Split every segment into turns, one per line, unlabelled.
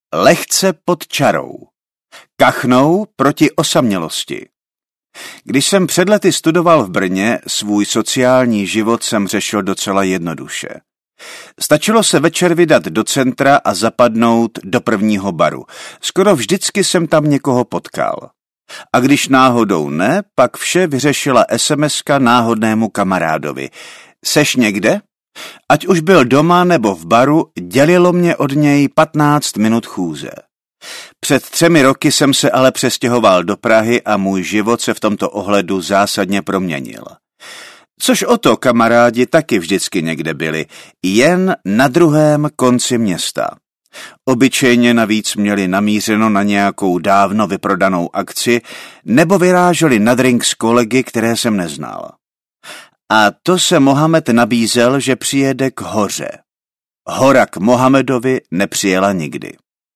Lehce pod čarou. Kachnou proti osamělosti. Když jsem před lety studoval v Brně, svůj sociální život jsem řešil docela jednoduše. Stačilo se večer vydat do centra a zapadnout do prvního baru. Skoro vždycky jsem tam někoho potkal. A když náhodou ne, pak vše vyřešila SMS-ka náhodnému kamarádovi. Seš někde? Ať už byl doma nebo v baru, dělilo mě od něj 15 minut chůze. Před 3 roky jsem se ale přestěhoval do Prahy a můj život se v tomto ohledu zásadně proměnil. Což o to kamarádi taky vždycky někde byli, jen na druhém konci města. Obyčejně navíc měli namířeno na nějakou dávno vyprodanou akci nebo vyráželi na drink s kolegy, které jsem neznal. A to se Mohamed nabízel, že přijede k hoře. Hora k Mohamedovi nepřijela nikdy.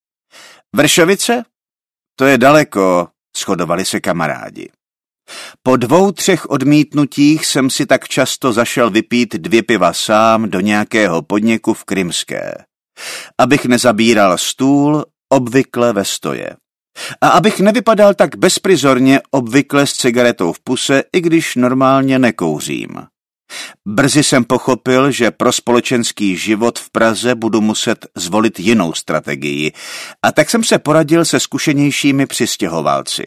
Vršovice? To je daleko, shodovali se kamarádi. Po 2-3 odmítnutích jsem si tak často zašel vypít 2 piva sám do nějakého podniku v Krymské. Abych nezabíral stůl, obvykle ve stoje. A abych nevypadal tak bezprizorně, obvykle s cigaretou v puse, i když normálně nekouřím. Brzy jsem pochopil, že pro společenský život v Praze budu muset zvolit jinou strategii, a tak jsem se poradil se zkušenějšími přistěhovalci.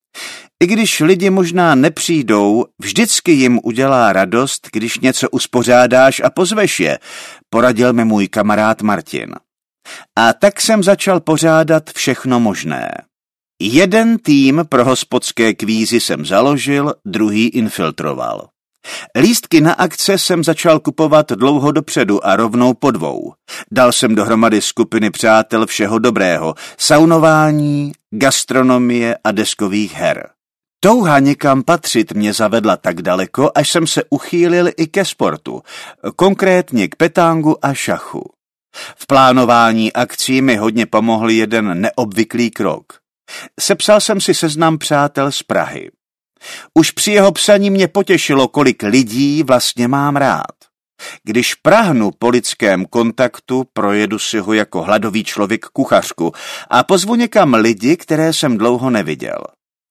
I když lidi možná nepřijdou, vždycky jim udělá radost, když něco uspořádáš a pozveš je, poradil mi můj kamarád Martin. A tak jsem začal pořádat všechno možné. Jeden tým pro hospodské kvízy jsem založil, druhý infiltroval. Lístky na akce jsem začal kupovat dlouho dopředu a rovnou po 2. Dal jsem dohromady skupiny přátel všeho dobrého, saunování, gastronomie a deskových her. Touha někam patřit mě zavedla tak daleko, až jsem se uchýlil i ke sportu, konkrétně k petangu a šachu. V plánování akcí mi hodně pomohl jeden neobvyklý krok. Sepsal jsem si seznam přátel z Prahy. Už při jeho psaní mě potěšilo, kolik lidí vlastně mám rád. Když prahnu po lidském kontaktu, projedu si ho jako hladový člověk kuchařku a pozvu někam lidi, které jsem dlouho neviděl.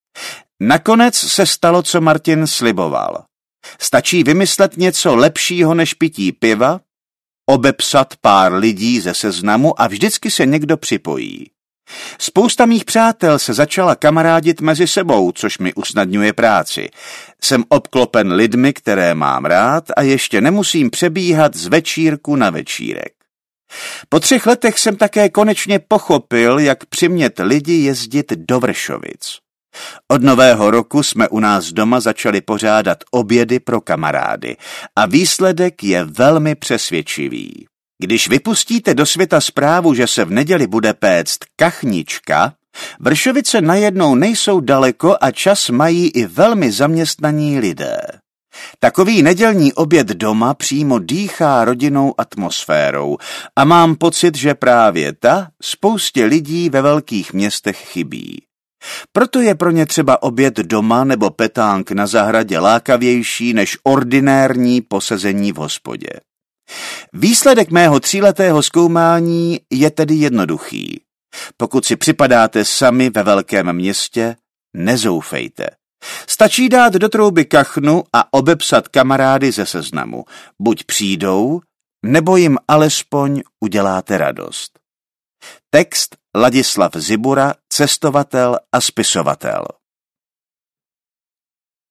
Nakonec se stalo, co Martin sliboval. Stačí vymyslet něco lepšího než pití piva, obepsat pár lidí ze seznamu a vždycky se někdo připojí. Spousta mých přátel se začala kamarádit mezi sebou, což mi usnadňuje práci. Jsem obklopen lidmi, které mám rád a ještě nemusím přebíhat z večírku na večírek. Po 3 letech jsem také konečně pochopil, jak přimět lidi jezdit do Vršovic. Od Nového roku jsme u nás doma začali pořádat obědy pro kamarády a výsledek je velmi přesvědčivý. Když vypustíte do světa zprávu, že se v neděli bude péct kachnička, Vršovice najednou nejsou daleko a čas mají i velmi zaměstnaní lidé. Takový nedělní oběd doma přímo dýchá rodinnou atmosférou a mám pocit, že právě ta spoustě lidí ve velkých městech chybí. Proto je pro ně třeba oběd doma nebo petánk na zahradě lákavější než ordinérní posezení v hospodě. Výsledek mého 3letého zkoumání je tedy jednoduchý. Pokud si připadáte sami ve velkém městě, nezoufejte. Stačí dát do trouby kachnu a obepsat kamarády ze seznamu. Buď přijdou, nebo jim alespoň uděláte radost. Text Ladislav Zibura, cestovatel a spisovatel.